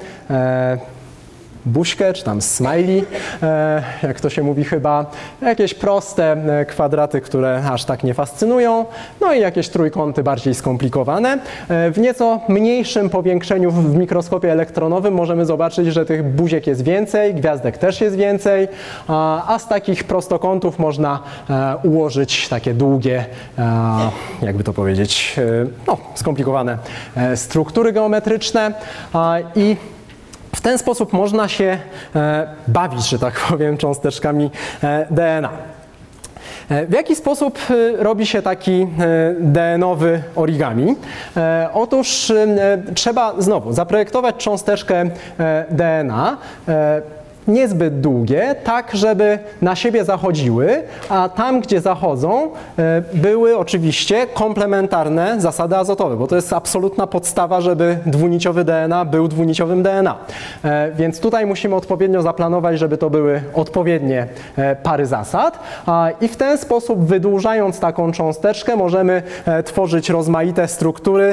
buźkę, czy tam smiley, jak to się mówi chyba, jakieś proste kwadraty, które aż tak nie fascynują, no i jakieś trójkąty bardziej skomplikowane. W nieco mniejszym powiększeniu w mikroskopie elektronowym możemy zobaczyć, że tych buziek jest więcej, gwiazdek też jest więcej, a z takich prostokątów można ułożyć takie długie, jakby to powiedzieć, no, skomplikowane struktury geometryczne i w ten sposób można się e, bawić, że tak powiem, cząsteczkami e, D N A. E, w jaki sposób e, robi się taki e, D N owy origami? E, otóż e, trzeba znowu zaprojektować cząsteczkę e, D N A, e, niezbyt długie, tak żeby na siebie zachodziły, a tam, gdzie zachodzą, były oczywiście komplementarne zasady azotowe, bo to jest absolutna podstawa, żeby dwuniciowy D N A był dwuniciowym D N A. Więc tutaj musimy odpowiednio zaplanować, żeby to były odpowiednie pary zasad i w ten sposób, wydłużając taką cząsteczkę, możemy tworzyć rozmaite struktury,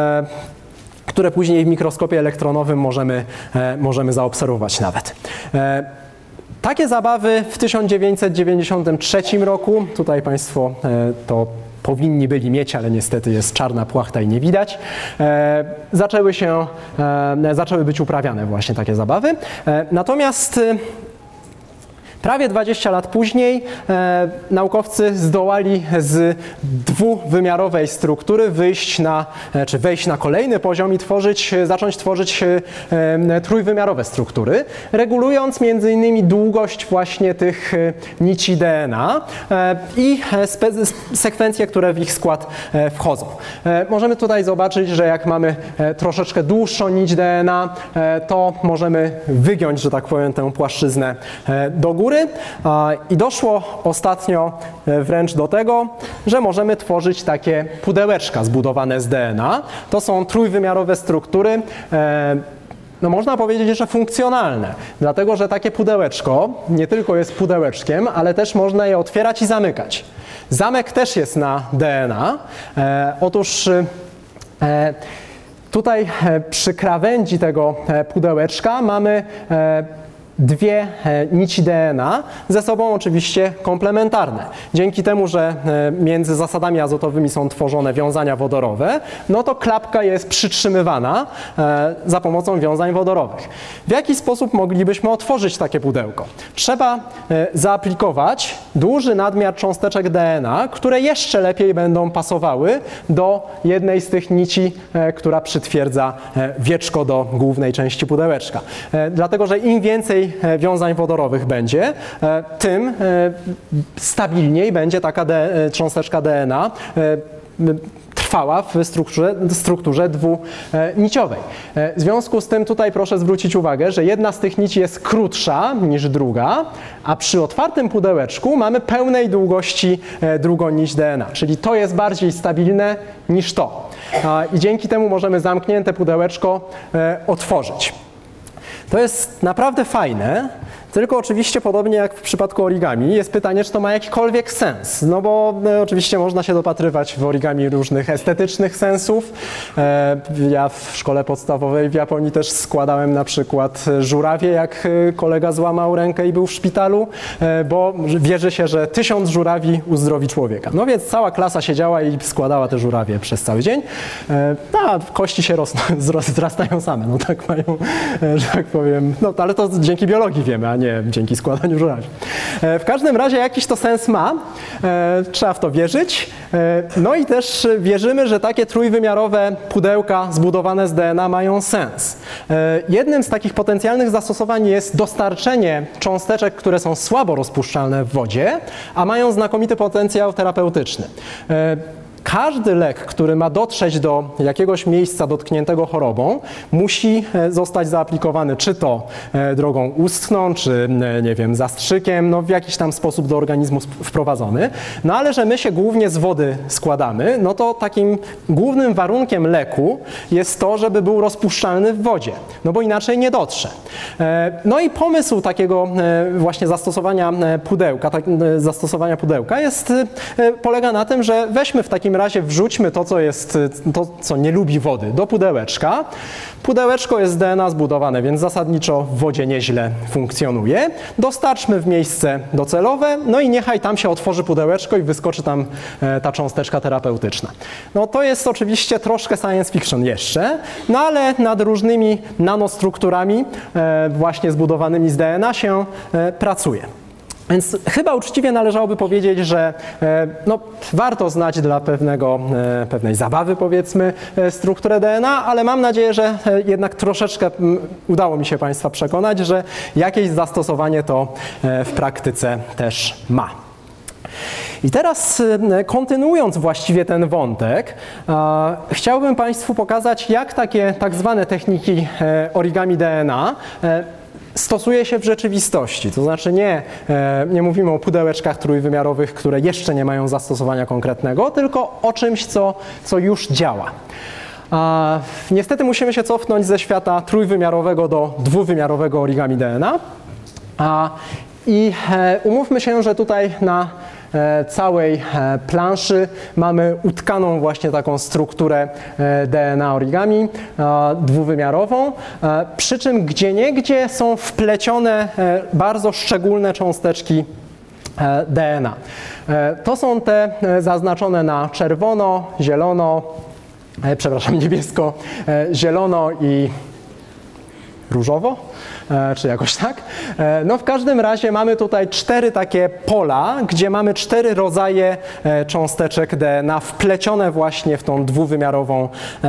które później w mikroskopie elektronowym możemy, e, możemy zaobserwować nawet. E, takie zabawy w tysiąc dziewięćset dziewięćdziesiątym trzecim roku, tutaj Państwo e, to powinni byli mieć, ale niestety jest czarna płachta i nie widać, e, zaczęły się, e, zaczęły być uprawiane właśnie takie zabawy. E, natomiast e, prawie dwadzieścia lat później e, naukowcy zdołali z dwuwymiarowej struktury wyjść na, e, czy wejść na kolejny poziom i tworzyć, zacząć tworzyć e, trójwymiarowe struktury, regulując między innymi długość właśnie tych e, nici D N A e, i spe, sekwencje, które w ich skład e, wchodzą. E, możemy tutaj zobaczyć, że jak mamy e, troszeczkę dłuższą nić D N A, e, to możemy wygiąć, że tak powiem, tę płaszczyznę e, do góry. góry i doszło ostatnio wręcz do tego, że możemy tworzyć takie pudełeczka zbudowane z D N A. To są trójwymiarowe struktury, no można powiedzieć, że funkcjonalne, dlatego że takie pudełeczko nie tylko jest pudełeczkiem, ale też można je otwierać i zamykać. Zamek też jest na D N A. E, otóż e, tutaj e, przy krawędzi tego e, pudełeczka mamy e, dwie nici D N A, ze sobą oczywiście komplementarne. Dzięki temu, że między zasadami azotowymi są tworzone wiązania wodorowe, no to klapka jest przytrzymywana za pomocą wiązań wodorowych. W jaki sposób moglibyśmy otworzyć takie pudełko? Trzeba zaaplikować duży nadmiar cząsteczek D N A, które jeszcze lepiej będą pasowały do jednej z tych nici, która przytwierdza wieczko do głównej części pudełeczka. Dlatego, że im więcej wiązań wodorowych będzie, tym stabilniej będzie taka cząsteczka D N A trwała w strukturze, strukturze dwuniciowej. W związku z tym tutaj proszę zwrócić uwagę, że jedna z tych nici jest krótsza niż druga, a przy otwartym pudełeczku mamy pełnej długości drugą nić D N A, czyli to jest bardziej stabilne niż to. I dzięki temu możemy zamknięte pudełeczko otworzyć. To jest naprawdę fajne, tylko oczywiście podobnie jak w przypadku origami jest pytanie, czy to ma jakikolwiek sens. No bo no, oczywiście można się dopatrywać w origami różnych estetycznych sensów. E, ja w szkole podstawowej w Japonii też składałem na przykład żurawie, jak kolega złamał rękę i był w szpitalu, e, bo wierzy się, że tysiąc żurawi uzdrowi człowieka. No więc cała klasa siedziała i składała te żurawie przez cały dzień. E, a kości się rosną, wzrastają same, no tak mają, e, że tak powiem. No ale to dzięki biologii wiemy, a nie dzięki składaniu żurawi. W każdym razie jakiś to sens ma, trzeba w to wierzyć. No i też wierzymy, że takie trójwymiarowe pudełka zbudowane z D N A mają sens. Jednym z takich potencjalnych zastosowań jest dostarczenie cząsteczek, które są słabo rozpuszczalne w wodzie, a mają znakomity potencjał terapeutyczny. Każdy lek, który ma dotrzeć do jakiegoś miejsca dotkniętego chorobą, musi zostać zaaplikowany czy to drogą ustną, czy nie wiem, zastrzykiem, no w jakiś tam sposób do organizmu wprowadzony. No ale że my się głównie z wody składamy, no to takim głównym warunkiem leku jest to, żeby był rozpuszczalny w wodzie, no bo inaczej nie dotrze. No i pomysł takiego właśnie zastosowania pudełka, tak, zastosowania pudełka jest, polega na tym, że weźmy w takim W takim razie wrzućmy to, co jest, to, co nie lubi wody, do pudełeczka. Pudełeczko jest z D N A zbudowane, więc zasadniczo w wodzie nieźle funkcjonuje. Dostarczmy w miejsce docelowe, no i niechaj tam się otworzy pudełeczko i wyskoczy tam e, ta cząsteczka terapeutyczna. No to jest oczywiście troszkę science fiction jeszcze, no ale nad różnymi nanostrukturami e, właśnie zbudowanymi z D N A się e, pracuje. Więc chyba uczciwie należałoby powiedzieć, że no, warto znać dla pewnego, pewnej zabawy, powiedzmy, strukturę D N A, ale mam nadzieję, że jednak troszeczkę udało mi się Państwa przekonać, że jakieś zastosowanie to w praktyce też ma. I teraz kontynuując właściwie ten wątek, chciałbym Państwu pokazać, jak takie tak zwane techniki origami D N A stosuje się w rzeczywistości, to znaczy nie, nie mówimy o pudełeczkach trójwymiarowych, które jeszcze nie mają zastosowania konkretnego, tylko o czymś, co, co już działa. A, niestety musimy się cofnąć ze świata trójwymiarowego do dwuwymiarowego origami D N A. A, I e, umówmy się, że tutaj na całej planszy mamy utkaną właśnie taką strukturę D N A origami dwuwymiarową, przy czym gdzieniegdzie są wplecione bardzo szczególne cząsteczki D N A. To są te zaznaczone na czerwono, zielono, przepraszam, niebiesko, zielono i różowo, czy jakoś tak. No w każdym razie mamy tutaj cztery takie pola, gdzie mamy cztery rodzaje cząsteczek D N A wplecione właśnie w tą dwuwymiarową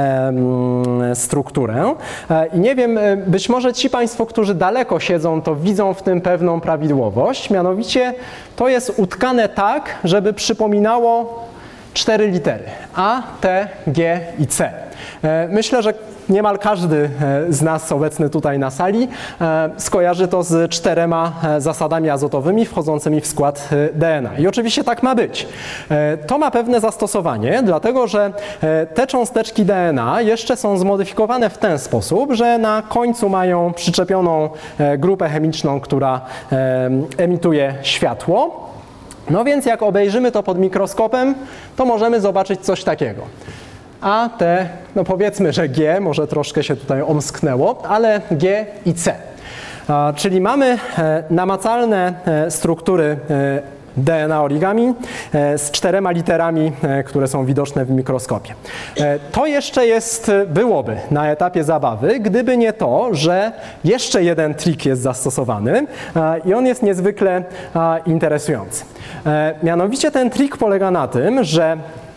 strukturę. I nie wiem, być może ci Państwo, którzy daleko siedzą, to widzą w tym pewną prawidłowość, mianowicie to jest utkane tak, żeby przypominało cztery litery A, T, G i C. Myślę, że niemal każdy z nas obecny tutaj na sali skojarzy to z czterema zasadami azotowymi wchodzącymi w skład D N A. I oczywiście tak ma być. To ma pewne zastosowanie, dlatego że te cząsteczki D N A jeszcze są zmodyfikowane w ten sposób, że na końcu mają przyczepioną grupę chemiczną, która emituje światło. No więc jak obejrzymy to pod mikroskopem, to możemy zobaczyć coś takiego. A te, no powiedzmy, że G, może troszkę się tutaj omsknęło, ale G i C. A, czyli mamy e, namacalne e, struktury e, D N A origami e, z czterema literami, e, które są widoczne w mikroskopie. E, to jeszcze jest, byłoby na etapie zabawy, gdyby nie to, że jeszcze jeden trik jest zastosowany e, i on jest niezwykle e, interesujący. E, mianowicie ten trik polega na tym, że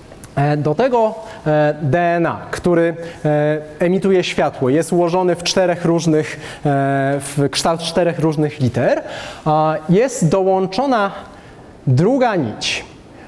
do tego D N A, który emituje światło, jest ułożony w czterech różnych, w kształt czterech różnych liter, jest dołączona druga nić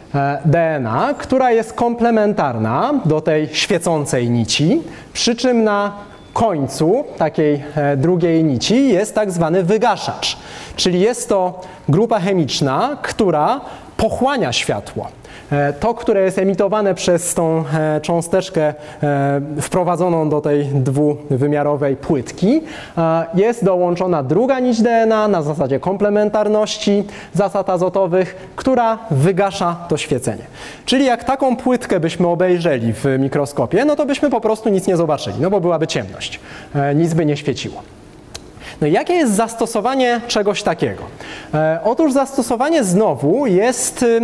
D N A, która jest komplementarna do tej świecącej nici, przy czym na końcu takiej drugiej nici jest tak zwany wygaszacz, czyli jest to grupa chemiczna, która pochłania światło. To, które jest emitowane przez tą cząsteczkę wprowadzoną do tej dwuwymiarowej płytki, jest dołączona druga nić D N A na zasadzie komplementarności zasad azotowych, która wygasza to świecenie. Czyli jak taką płytkę byśmy obejrzeli w mikroskopie, no to byśmy po prostu nic nie zobaczyli, no bo byłaby ciemność, nic by nie świeciło. No i jakie jest zastosowanie czegoś takiego? E, otóż zastosowanie znowu jest e,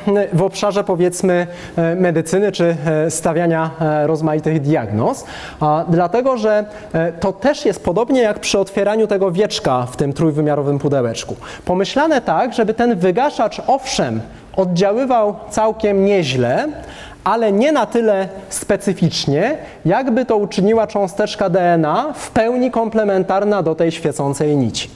w obszarze, powiedzmy, e, medycyny czy e, stawiania e, rozmaitych diagnoz, a, dlatego że e, to też jest podobnie jak przy otwieraniu tego wieczka w tym trójwymiarowym pudełeczku. Pomyślane tak, żeby ten wygaszacz owszem oddziaływał całkiem nieźle, ale nie na tyle specyficznie, jakby to uczyniła cząsteczka D N A w pełni komplementarna do tej świecącej nici.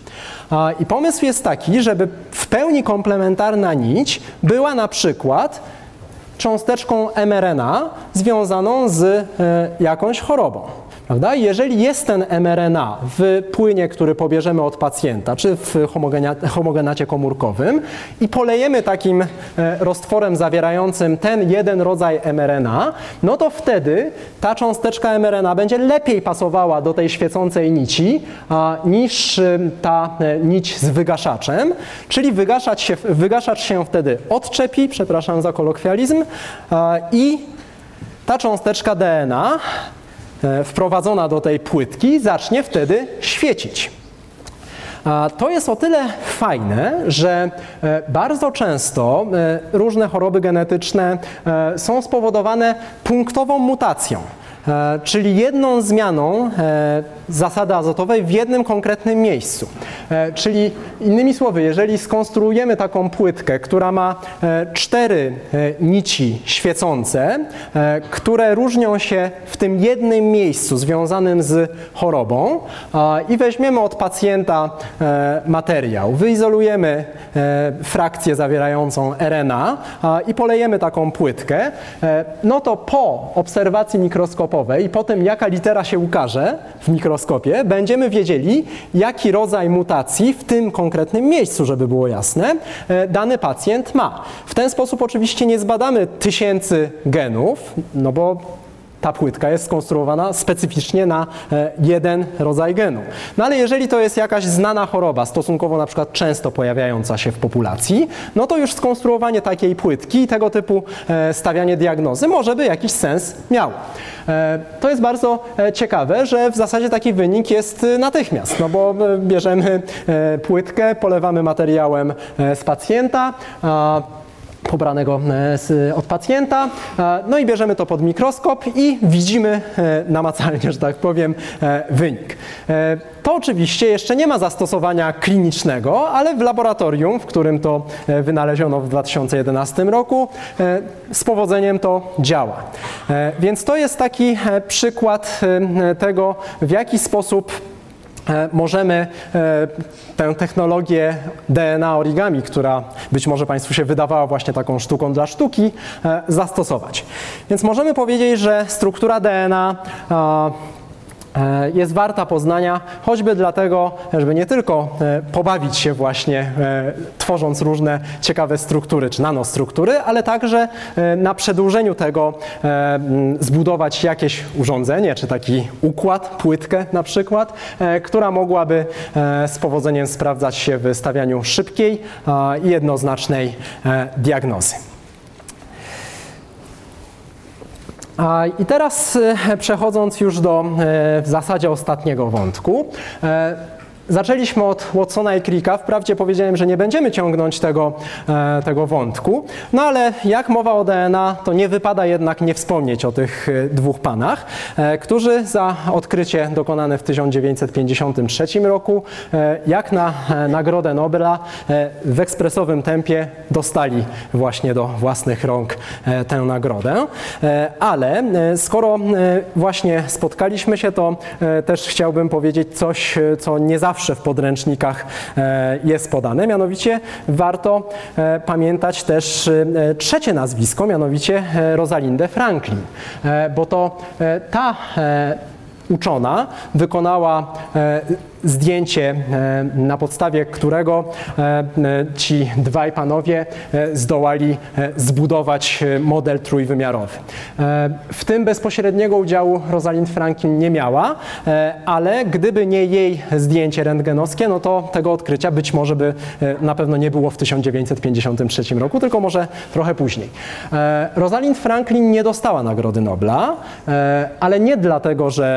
I pomysł jest taki, żeby w pełni komplementarna nić była na przykład cząsteczką mRNA związaną z jakąś chorobą. Prawda? Jeżeli jest ten mRNA w płynie, który pobierzemy od pacjenta, czy w homogenacie komórkowym i polejemy takim roztworem zawierającym ten jeden rodzaj mRNA, no to wtedy ta cząsteczka mRNA będzie lepiej pasowała do tej świecącej nici a, niż ta nić z wygaszaczem, czyli wygaszacz się, wygaszacz się wtedy odczepi, przepraszam za kolokwializm, a, i ta cząsteczka D N A wprowadzona do tej płytki zacznie wtedy świecić. To jest o tyle fajne, że bardzo często różne choroby genetyczne są spowodowane punktową mutacją, czyli jedną zmianą zasady azotowej w jednym konkretnym miejscu. Czyli innymi słowy, jeżeli skonstruujemy taką płytkę, która ma cztery nici świecące, które różnią się w tym jednym miejscu związanym z chorobą i weźmiemy od pacjenta materiał, wyizolujemy frakcję zawierającą R N A i polejemy taką płytkę, no to po obserwacji mikroskopowej i po tym, jaka litera się ukaże w mikroskopie, będziemy wiedzieli, jaki rodzaj mutacji w tym konkretnym miejscu, żeby było jasne, dany pacjent ma. W ten sposób oczywiście nie zbadamy tysięcy genów, no bo ta płytka jest skonstruowana specyficznie na jeden rodzaj genu. No ale jeżeli to jest jakaś znana choroba, stosunkowo na przykład często pojawiająca się w populacji, no to już skonstruowanie takiej płytki i tego typu stawianie diagnozy może by jakiś sens miało. To jest bardzo ciekawe, że w zasadzie taki wynik jest natychmiast, no bo bierzemy płytkę, polewamy materiałem z pacjenta, pobranego od pacjenta, no i bierzemy to pod mikroskop i widzimy namacalnie, że tak powiem, wynik. To oczywiście jeszcze nie ma zastosowania klinicznego, ale w laboratorium, w którym to wynaleziono w dwa tysiące jedenastym roku, z powodzeniem to działa. Więc to jest taki przykład tego, w jaki sposób możemy tę technologię D N A origami, która być może Państwu się wydawała właśnie taką sztuką dla sztuki, zastosować. Więc możemy powiedzieć, że struktura D N A jest warta poznania, choćby dlatego, żeby nie tylko pobawić się właśnie tworząc różne ciekawe struktury czy nanostruktury, ale także na przedłużeniu tego zbudować jakieś urządzenie, czy taki układ, płytkę na przykład, która mogłaby z powodzeniem sprawdzać się w stawianiu szybkiej i jednoznacznej diagnozy. I teraz przechodząc już do w zasadzie ostatniego wątku. Zaczęliśmy od Watsona i Cricka. Wprawdzie powiedziałem, że nie będziemy ciągnąć tego, tego wątku, no ale jak mowa o D N A, to nie wypada jednak nie wspomnieć o tych dwóch panach, którzy za odkrycie dokonane w tysiąc dziewięćset pięćdziesiątym trzecim roku, jak na Nagrodę Nobla, w ekspresowym tempie dostali właśnie do własnych rąk tę nagrodę. Ale skoro właśnie spotkaliśmy się, to też chciałbym powiedzieć coś, co nie zawsze w podręcznikach jest podane, mianowicie warto pamiętać też trzecie nazwisko, mianowicie Rosalindę Franklin, bo to ta uczona wykonała zdjęcie, na podstawie którego ci dwaj panowie zdołali zbudować model trójwymiarowy. W tym bezpośredniego udziału Rosalind Franklin nie miała, ale gdyby nie jej zdjęcie rentgenowskie, no to tego odkrycia być może by na pewno nie było w tysiąc dziewięćset pięćdziesiątym trzecim roku, tylko może trochę później. Rosalind Franklin nie dostała Nagrody Nobla, ale nie dlatego, że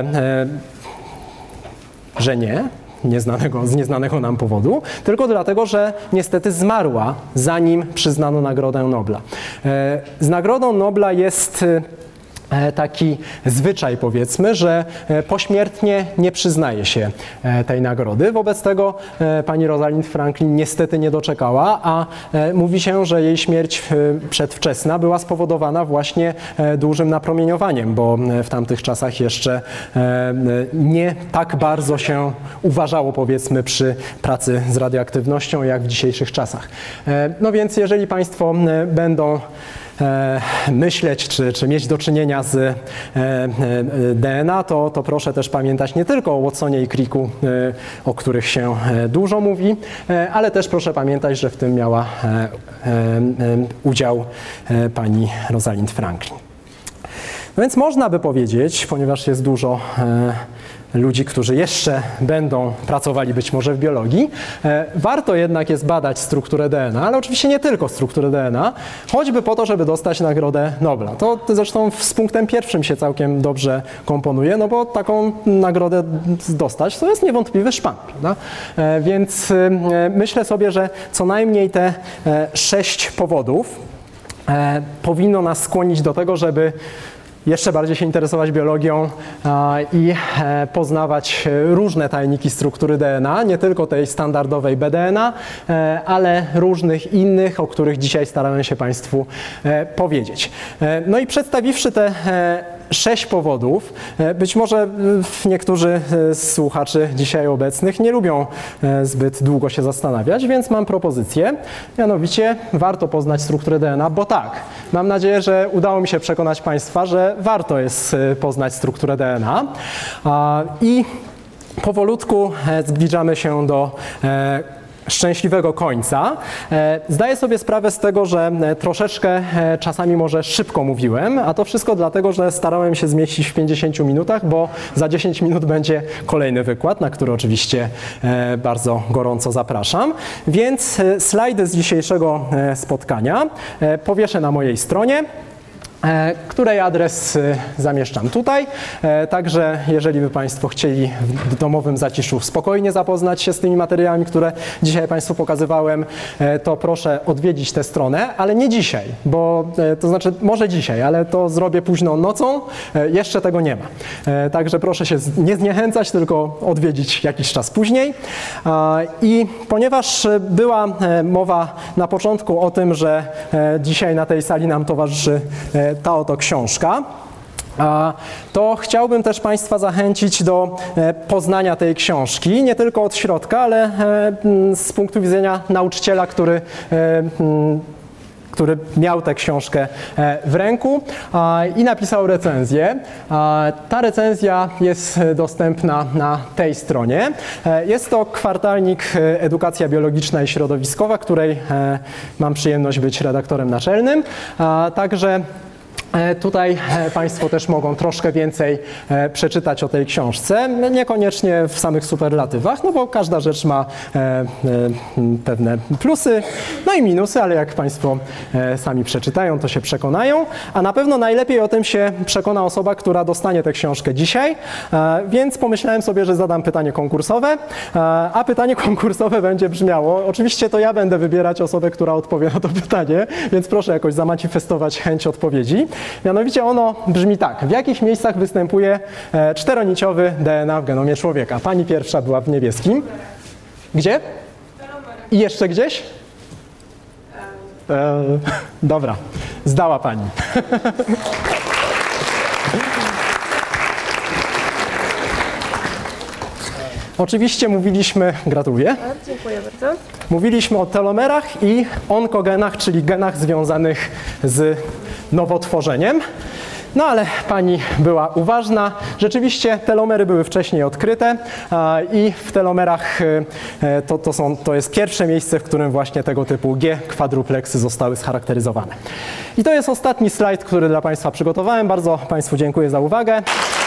że nie, nieznanego, z nieznanego nam powodu, tylko dlatego, że niestety zmarła, zanim przyznano Nagrodę Nobla. Z Nagrodą Nobla jest taki zwyczaj, powiedzmy, że pośmiertnie nie przyznaje się tej nagrody. Wobec tego pani Rosalind Franklin niestety nie doczekała, a mówi się, że jej śmierć przedwczesna była spowodowana właśnie dużym napromieniowaniem, bo w tamtych czasach jeszcze nie tak bardzo się uważało, powiedzmy, przy pracy z radioaktywnością, jak w dzisiejszych czasach. No więc jeżeli Państwo będą myśleć, czy, czy mieć do czynienia z D N A, to, to proszę też pamiętać nie tylko o Watsonie i Cricku, o których się dużo mówi, ale też proszę pamiętać, że w tym miała udział pani Rosalind Franklin. No więc można by powiedzieć, ponieważ jest dużo ludzi, którzy jeszcze będą pracowali być może w biologii, warto jednak jest badać strukturę D N A, ale oczywiście nie tylko strukturę D N A, choćby po to, żeby dostać Nagrodę Nobla. To zresztą z punktem pierwszym się całkiem dobrze komponuje, no bo taką nagrodę dostać to jest niewątpliwy szpan, prawda? Więc myślę sobie, że co najmniej te sześć powodów powinno nas skłonić do tego, żeby jeszcze bardziej się interesować biologią i poznawać różne tajniki struktury D N A, nie tylko tej standardowej B D N A, ale różnych innych, o których dzisiaj staramy się Państwu powiedzieć. No i przedstawiwszy te sześć powodów, być może niektórzy z słuchaczy dzisiaj obecnych nie lubią zbyt długo się zastanawiać, więc mam propozycję, mianowicie warto poznać strukturę D N A, bo tak, mam nadzieję, że udało mi się przekonać Państwa, że warto jest poznać strukturę D N A i powolutku zbliżamy się do szczęśliwego końca. Zdaję sobie sprawę z tego, że troszeczkę czasami może szybko mówiłem, a to wszystko dlatego, że starałem się zmieścić w pięćdziesięciu minutach, bo za dziesięć minut będzie kolejny wykład, na który oczywiście bardzo gorąco zapraszam. Więc slajdy z dzisiejszego spotkania powieszę na mojej stronie, której adres zamieszczam tutaj. Także jeżeli by Państwo chcieli w domowym zaciszu spokojnie zapoznać się z tymi materiałami, które dzisiaj Państwu pokazywałem, to proszę odwiedzić tę stronę, ale nie dzisiaj, bo to znaczy może dzisiaj, ale to zrobię późną nocą, jeszcze tego nie ma. Także proszę się nie zniechęcać, tylko odwiedzić jakiś czas później. I ponieważ była mowa na początku o tym, że dzisiaj na tej sali nam towarzyszy ta oto książka, to chciałbym też Państwa zachęcić do poznania tej książki, nie tylko od środka, ale z punktu widzenia nauczyciela, który który miał tę książkę w ręku i napisał recenzję. Ta recenzja jest dostępna na tej stronie. Jest to kwartalnik Edukacja Biologiczna i Środowiskowa, której mam przyjemność być redaktorem naczelnym. Także tutaj Państwo też mogą troszkę więcej przeczytać o tej książce, niekoniecznie w samych superlatywach, no bo każda rzecz ma pewne plusy, no i minusy, ale jak Państwo sami przeczytają, to się przekonają, a na pewno najlepiej o tym się przekona osoba, która dostanie tę książkę dzisiaj, więc pomyślałem sobie, że zadam pytanie konkursowe, a pytanie konkursowe będzie brzmiało, oczywiście to ja będę wybierać osobę, która odpowie na to pytanie, więc proszę jakoś zamanifestować chęć odpowiedzi. Mianowicie ono brzmi tak. W jakich miejscach występuje czteroniciowy D N A w genomie człowieka? Pani pierwsza była w niebieskim. Gdzie? I jeszcze gdzieś? E, dobra, zdała Pani. Oczywiście mówiliśmy, gratuluję. Dziękuję bardzo. Mówiliśmy o telomerach i onkogenach, czyli genach związanych z nowotworzeniem. No ale Pani była uważna. Rzeczywiście telomery były wcześniej odkryte i w telomerach to, to, są, to jest pierwsze miejsce, w którym właśnie tego typu G-kwadrupleksy zostały scharakteryzowane. I to jest ostatni slajd, który dla Państwa przygotowałem. Bardzo Państwu dziękuję za uwagę.